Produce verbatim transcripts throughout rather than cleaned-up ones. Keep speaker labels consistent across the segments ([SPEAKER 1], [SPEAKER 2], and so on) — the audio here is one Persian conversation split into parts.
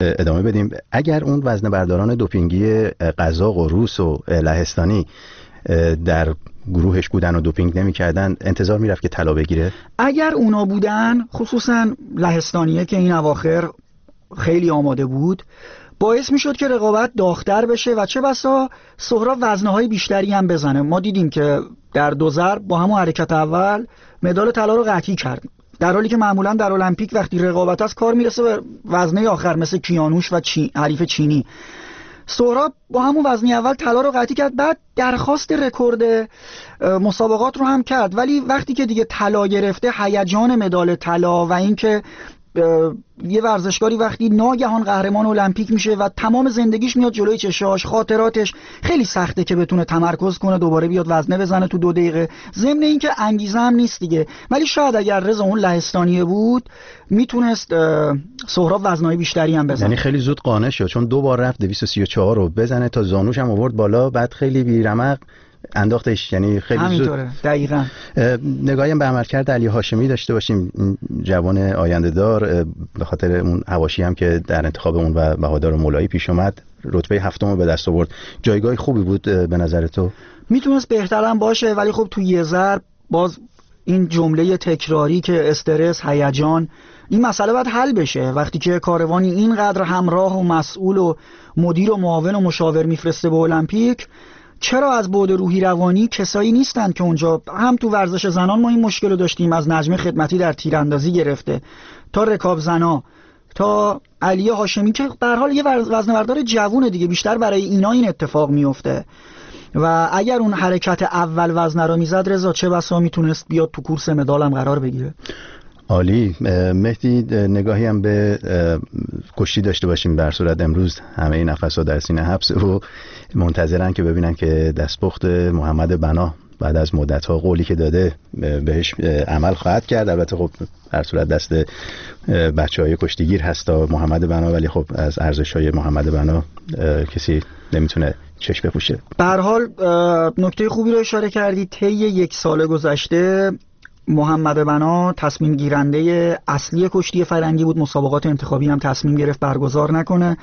[SPEAKER 1] ادامه بدیم. اگر اون وزنه برداران دوپینگی قزاق و روس و لهستانی در گروهش بودن و دوپینگ نمی کردن انتظار می رفت که طلا بگیره؟
[SPEAKER 2] اگر اونا بودن، خصوصا لهستانیه که این اواخر خیلی آماده بود، باعث می شد که رقابت داغ‌تر بشه و چه بسا سهراب وزنه‌های بیشتری هم بزنه. ما دیدیم که در دو ضرب با همون حرکت اول مدال طلا رو قطعی کرد، در حالی که معمولا در المپیک وقتی رقابت از کار میرسه به وزنه آخر مثل کیانوش و چی... حریف چینی. سهراب با همون وزنه اول طلا رو قطعی کرد، بعد درخواست رکورد مسابقات رو هم کرد، ولی وقتی که دیگه طلا گرفته، هیجان مدال طلا و اینکه یه ورزشکاری وقتی ناگهان قهرمان المپیک میشه و تمام زندگیش میاد جلوی چشاش، خاطراتش، خیلی سخته که بتونه تمرکز کنه دوباره بیاد وزنه بزنه تو دو دقیقه. ضمن اینکه انگیزه هم نیست دیگه. ولی شاید اگر رضا اون لهستانیه بود میتونست سهراب وزنهای بیشتری هم بزنه.
[SPEAKER 1] یعنی خیلی زود قانع شد، چون دو بار رفت دویست و سی و چهار رو بزنه تا زانوش هم آورد بالا، بعد خیلی بیرمق انداختش، یعنی خیلی
[SPEAKER 2] همینطوره.
[SPEAKER 1] زود.
[SPEAKER 2] دقیقاً.
[SPEAKER 1] نگاهی به عملکرد علی هاشمی داشته باشیم، جوان آینده دار، به خاطر اون حواشی هم که در انتخاب اون و بهادر مولایی پیش اومد، رتبه هفتم رو به دست آورد. جایگاه خوبی بود به نظر تو؟
[SPEAKER 2] میتونست بهترم باشه، ولی خب تو یه ضرب باز این جمله تکراری که استرس، هیجان، این مسئله باید حل بشه. وقتی که کاروانی اینقدر همراه و مسئول و مدیر و معاون و مشاور میفرسته به المپیک، چرا از بعد روحی روانی کسایی نیستن که اونجا، هم تو ورزش زنان ما این مشکل رو داشتیم، از نجمه خدمتی در تیراندازی گرفته تا رکاب زنا تا علی هاشمی که به هر حال یه وزنه‌بردار جوونه دیگه، بیشتر برای اینا این اتفاق میفته. و اگر اون حرکت اول وزنه رو میزد رضا، چه بسا میتونست بیاد تو کورس مدال هم قرار بگیره.
[SPEAKER 1] عالی. مهدی، نگاهی هم به کشتی داشته باشیم. در صورت امروز همه نفس‌ها در سینه حبس و منتظرن که ببینن که دستپخت محمد بنا بعد از مدت‌ها قولی که داده بهش عمل خواهد کرد. البته خب در صورت دست بچه‌های کشتیگیر هست تا محمد بنا، ولی خب از ارزش‌های محمد بنا کسی نمیتونه چشم بپوشه.
[SPEAKER 2] به هر حال نکته خوبی رو اشاره کردی. طی یک سال گذشته محمد بنا تصمیم گیرنده اصلی کشتی فرنگی بود، مسابقات انتخابی هم تصمیم گرفت برگزار نکنه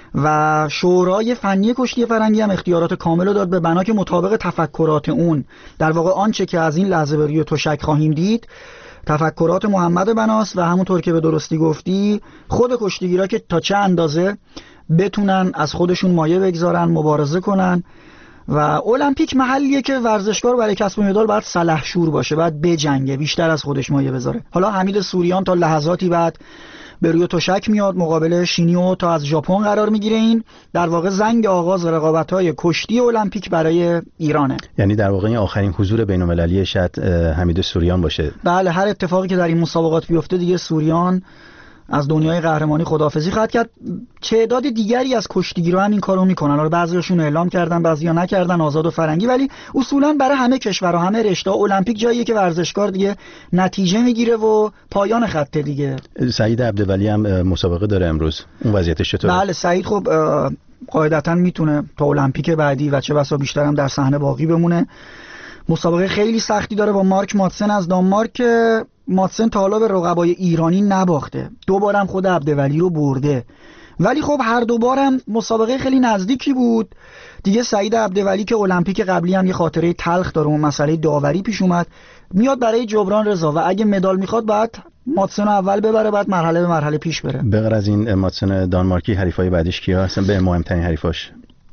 [SPEAKER 2] و شورای فنی کشتی فرنگی هم اختیارات کامل رو داد به بنا که مطابق تفکرات اون، در واقع آنچه که از این لحظه به روی تشک خواهیم دید تفکرات محمد بناست و همونطور که به درستی گفتی خود کشتیگیرا که تا چه اندازه بتونن از خودشون مایه بگذارن، مبارزه کنن. و المپیک محلیه که ورزشکار برای کسب مدال باید سلحشور باشه، باید بجنگه، بیشتر از خودش مایه بذاره. حالا حمید سوریان تا لحظاتی بعد به روی تشک میاد مقابل شینیو تا از ژاپن قرار میگیره. این در واقع زنگ آغاز رقابت‌های کشتی المپیک برای ایرانه.
[SPEAKER 1] یعنی در واقع این آخرین حضور بین‌المللی شاید حمید سوریان باشه.
[SPEAKER 2] بله، هر اتفاقی که در این مسابقات بیفته دیگه سوریان از دنیای قهرمانی خداحافظی خواهد کرد. تعداد دیگری از کشتیگیران هم این کارو میکنن. حالا بعضیاشون اعلام کردن، بعضیا نکردن، آزاد و فرنگی، ولی اصولا برای همه کشورها، همه رشته‌ها المپیک جاییه که ورزشکار دیگه نتیجه میگیره و پایان خطه دیگه.
[SPEAKER 1] سعید عبدولی هم مسابقه داره امروز، اون وضعیتش چطوره؟
[SPEAKER 2] بله، سعید خب قاعدتاً میتونه تا المپیک بعدی و چه بسا بیشتر هم در صحنه باقی بمونه. مسابقه خیلی سختی داره با مارک ماتسن از دانمارک. ماتسن تا حالا به رقبای ایرانی نباخته، دو بارم خود عبدولی رو برده، ولی خب هر دو بارم مسابقه خیلی نزدیکی بود دیگه. سعید عبدولی که المپیک قبلی هم یه خاطره تلخ داره، اون مسئله داوری پیش اومد، میاد برای جبران رضا و اگه مدال میخواد باید ماتسن رو اول ببره، بعد مرحله به مرحله پیش بره.
[SPEAKER 1] به غیر از این ماتسن دانمارکی حریفای بعدیش کیا هستن؟ به مهمترین حریفاش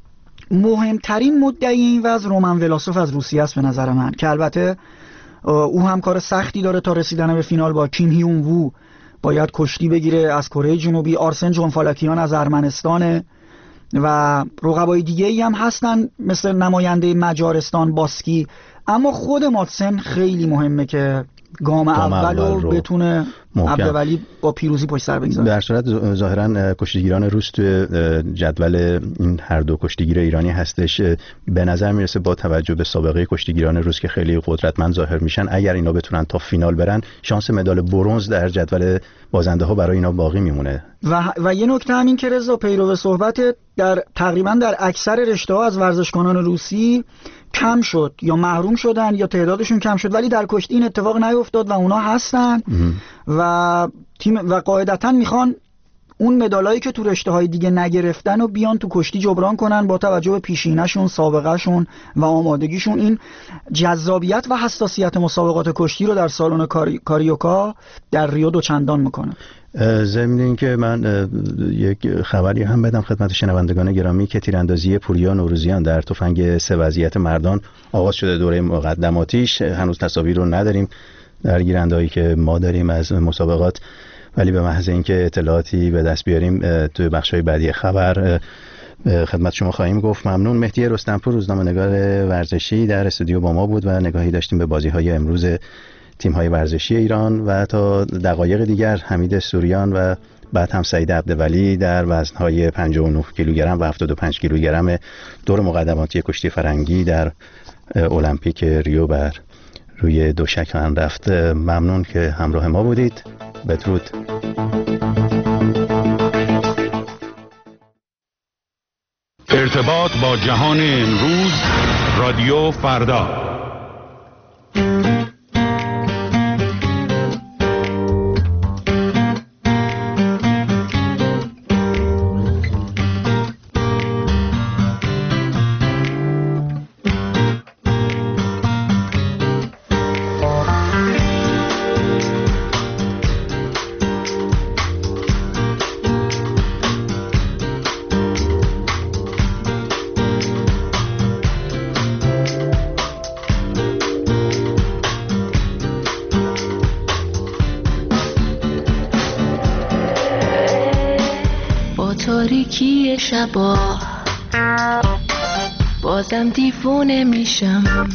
[SPEAKER 2] مهمترین مدعی این وضع رومن ولاسوف از روسیه است به نظر من، که البته او هم کار سختی داره تا رسیدن به فینال. با کیم هیون وو باید کشتی بگیره از کره جنوبی، آرسن جونفالکیان از ارمنستان و رقبای دیگه ای هم هستن مثل نماینده مجارستان باسکی. اما خود ماتسن خیلی مهمه که گام اول رو بتونه عبدولی با پیروزی پشت سر بگذاره.
[SPEAKER 1] در صورت ظاهرا کشتیگیران روس تو جدول این هر دو کشتیگیر ایرانی هستش. به نظر میرسه با توجه به سابقه کشتیگیران روس که خیلی قدرتمند ظاهر میشن، اگر اینا بتونن تا فینال برن شانس مدال برنز در جدول بازنده ها برای اینا باقی میمونه.
[SPEAKER 2] و و یه نکته هم این که رضا پیرو صحبت در تقریبا در اکثر رشته‌ها از ورزشکاران روسی کم شد یا محروم شدن یا تعدادشون کم شد، ولی در کشتی این اتفاق نیفتاد و اونا هستن و تیم و قاعدتاً میخوان اون مدالایی که تو رشته‌های دیگه نگرفتن و بیان تو کشتی جبران کنن با توجه به پیشینه‌شون، سابقه‌شون و آمادگیشون. این جذابیت و حساسیت مسابقات کشتی رو در سالن کاری... کاریوکا در ریو دوچندان میکنه.
[SPEAKER 1] ضمن این که من یک خبری هم بدم خدمت شنوندگان گرامی که تیراندازی پوریا نوروزیان در تفنگ سه وضعیت مردان آغاز شده. دوره مقدماتیش هنوز تصاویر رو نداریم در گیرندهایی که ما داریم از مسابقات، ولی به محض اینکه اطلاعاتی به دست بیاریم توی بخش‌های بعدی خبر خدمت شما خواهیم گفت. ممنون. مهدی رستمپور، روزنامه‌نگار ورزشی، در استودیو با ما بود و نگاهی داشتیم به بازی‌های امروز تیم‌های ورزشی ایران و تا دقایق دیگر حمید سوریان و بعد هم سعید عبدولی در وزن‌های پنجاه و نه کیلوگرم و هفتاد و پنج کیلوگرم دور مقدماتی کشتی فرنگی در المپیک ریو بر روی دوشک خواهند رفت. ممنون که همراه ما بودید. بدرود.
[SPEAKER 3] ارتباط با جهان امروز، رادیو فردا.
[SPEAKER 4] تاریکی شبا بازم دیوونه میشم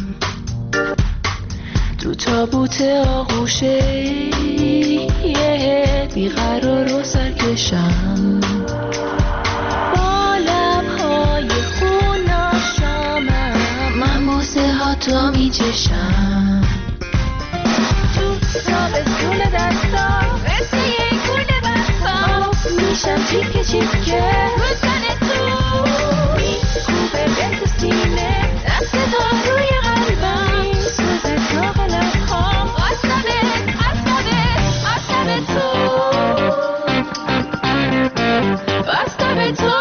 [SPEAKER 4] تو تابوت آغوشه بیقرار و سرکشم با لبهای خوناشامم من بوسه ها تو میچشم تو تابستون دستا مثل یک گونه بستا میشم چیکه چیکه روزن تو میکوبه به تو سینه دست تا روی قلبم سوز تو قلبخام آسمه آسمه آسمه تو آسمه تو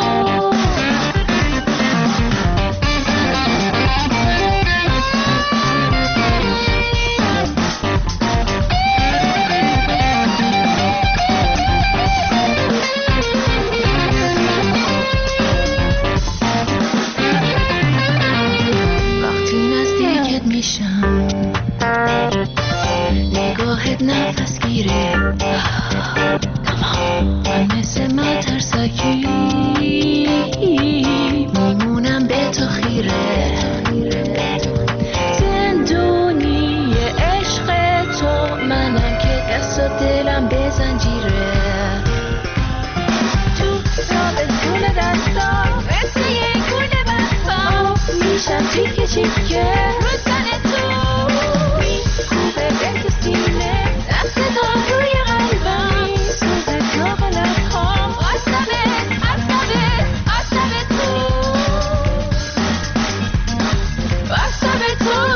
[SPEAKER 4] نگاهت نفس گیره من مثل مترسکی میمونم به تو خیره زندونی عشق تو منم که دست و دلم به زنجیره تو تابستون دستا مثل یک گونه بستا میشم چیکه چیکه روزن تو میکوبه به تو سینه دست تا روی قلبم سوز تو قلبخام آسمه آسمه آسمه تو آسمه تو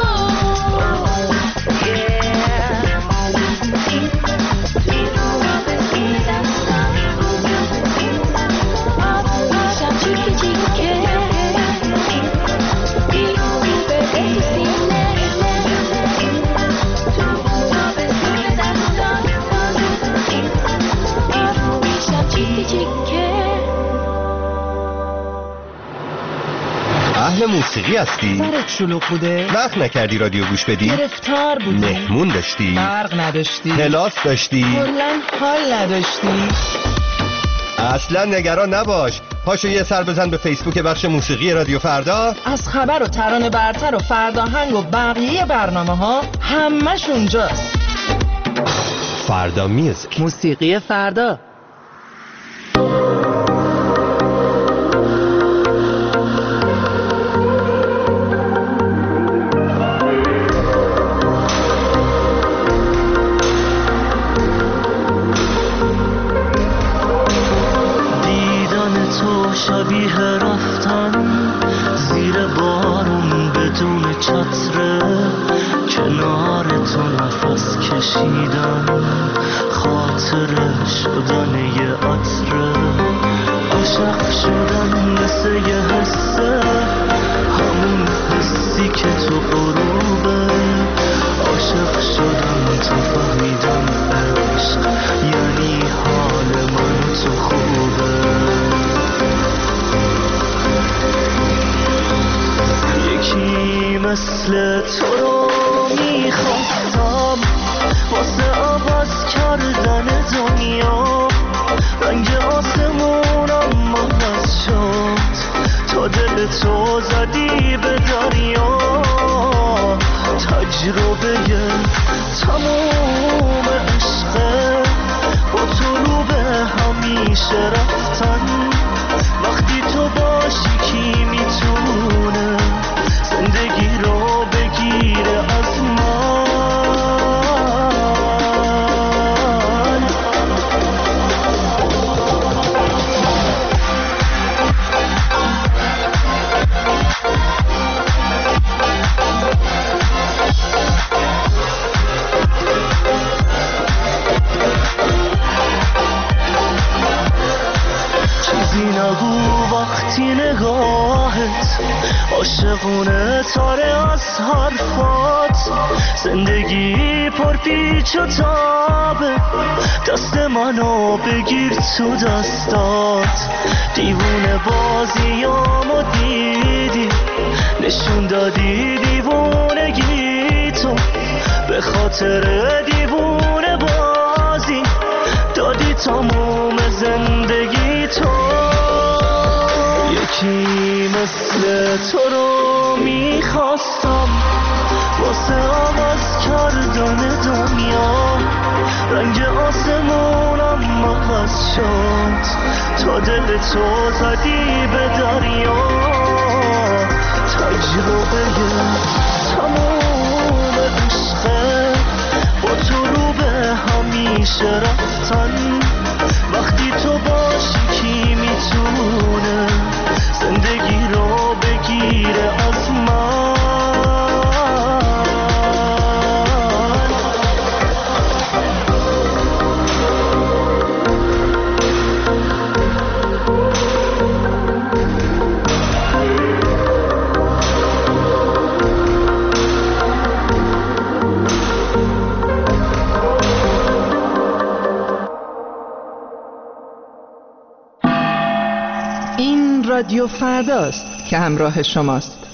[SPEAKER 5] اهل موسیقی هستی؟
[SPEAKER 6] سرت شلوغ بوده؟
[SPEAKER 5] وقت نکردی رادیو گوش بدی؟
[SPEAKER 6] گرفتار بودی؟
[SPEAKER 5] مهمون داشتی؟
[SPEAKER 6] برق نداشتی؟
[SPEAKER 5] کلاس داشتی؟
[SPEAKER 6] کلاً حال نداشتی؟
[SPEAKER 5] اصلا نگران نباش، پاشو یه سر بزن به فیسبوک بخش موسیقی رادیو فردا.
[SPEAKER 6] از خبر و ترانه برتر و فرداهنگ و بقیه برنامه ها همش اونجاست.
[SPEAKER 5] فردا میوزیک،
[SPEAKER 6] موسیقی فردا.
[SPEAKER 7] شبیه رفتن زیر بارون بدون چتره کنار تو نفس کشیدن خاطره شدن یه عطره، عاشق شدن مثل یه حسه، همون حسی که تو غروبه، عاشق شدن تو فهمیدم عشق یعنی حال من تو خوبه. یکی مثل تو رو میخواستم واسه عوض کردن دنیا، رنگ آسمونم عوض شد تا دل تو زدی به دریا، تجربه تموم عشقه با تو رو به همیشه رفتن، وقتی تو باشی کی میتونه زندگی رو بگیره از من. چیزی نگو وقتی نگاهت عاشقونه تاره از حرفات، زندگی پر پیچ و تابه، دست منو بگیر تو دستات، دیوونه بازیامو دیدی نشون دادی دیوونگی تو، به خاطر دیوونه بازی دادی تموم زندگی تو. یکی مثل تو رو میخواستم واسه عوض کردن دنیا، رنگ آسمونم عوض شد تا دل تو زدی به دریا، تجربه تموم عشقه با تو رو به همیشه رفتن، وقتی تو باشی کی میتونه زندگی رو بگیره از من.
[SPEAKER 6] این رادیو فرداست که همراه شماست.